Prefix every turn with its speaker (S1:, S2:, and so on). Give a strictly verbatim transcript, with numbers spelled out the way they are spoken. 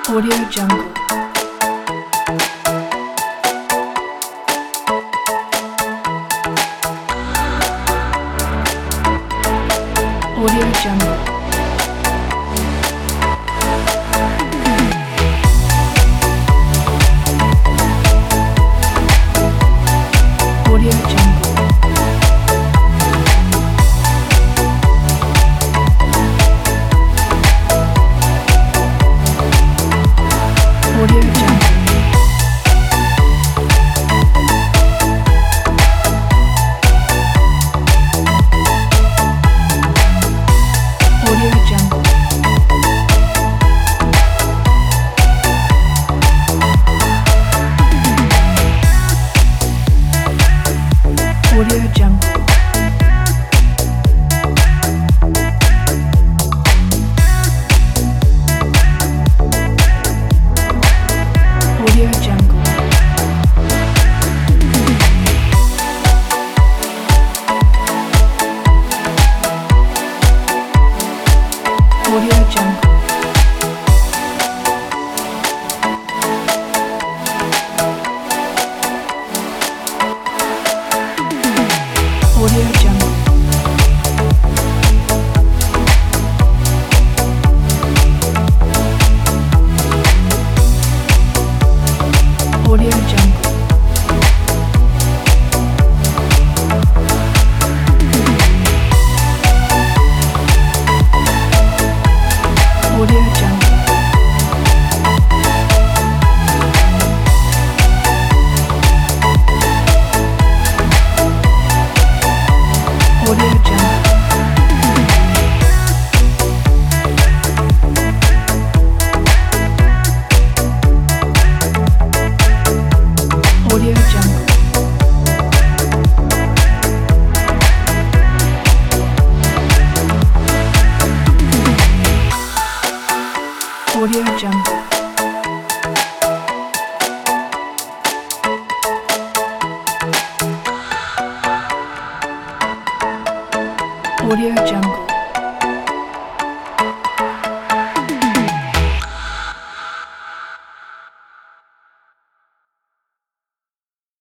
S1: Audio Jungle. Audio Jungle. Audio Jungle. Audio Jungle. Audio Jungle. Audio Jungle. Audio Jungle. Audio Jungle. Audio Jungle. Audio Jungle. Audio Jungle. Audio Jungle. Audio Jungle. Audio Jungle. Audio Jungle.